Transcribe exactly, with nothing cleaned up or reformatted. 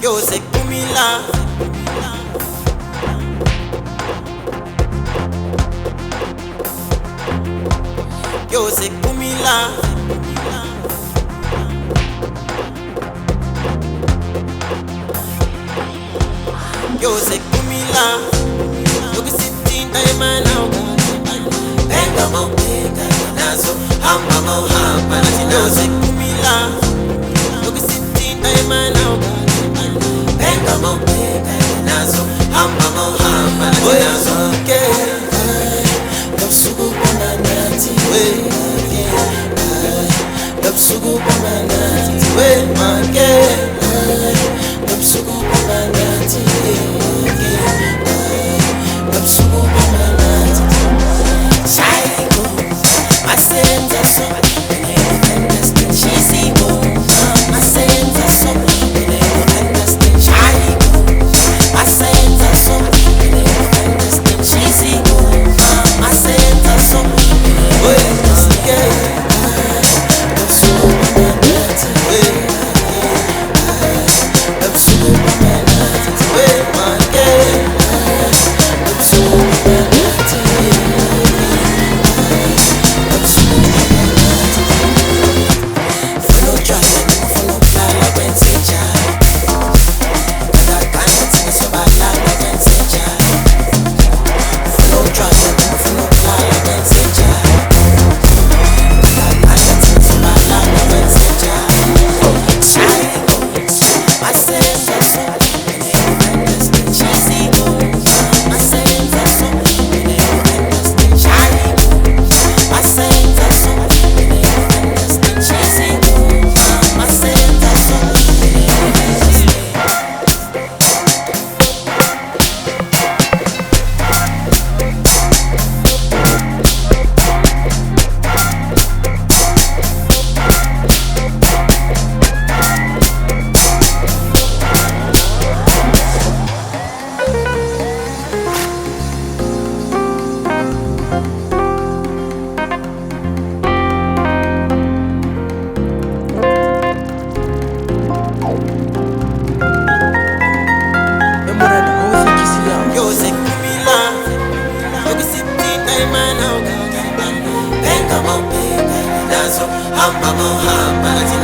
Yo se kumila. Yo se kumila. Yo se kumila. Look at sitting time now. Benga mo benga nazo hamba mo hamba yo se kumila. Look at sitting time now. Benga mo benga nazo hamba mo hamba nazo ke. Kapsugu bananati we kapsugu bananati we make kapsugu bananati kapsugu bananati psycho my sins are so and I don't understand she's evil my sins are so and I don't understand psycho my sins are so and I don't understand she's evil my sins are so wait yeah kapsugu bananati we kapsugu bananati we make kapsugu bananati follow drive follow fly like when say child kada kana tina so bad like when say child follow drive follow fly like when say child kada kana tina so bad like when say child psycho my sins are so and I don't understand she's evil my sins are so and I don't understand psycho my sins are so and I don't understand she's evil my sins are so and I don't understand. Yo se kumila. Look at sitting time now. Benga mo benga nazo hamba mo hamba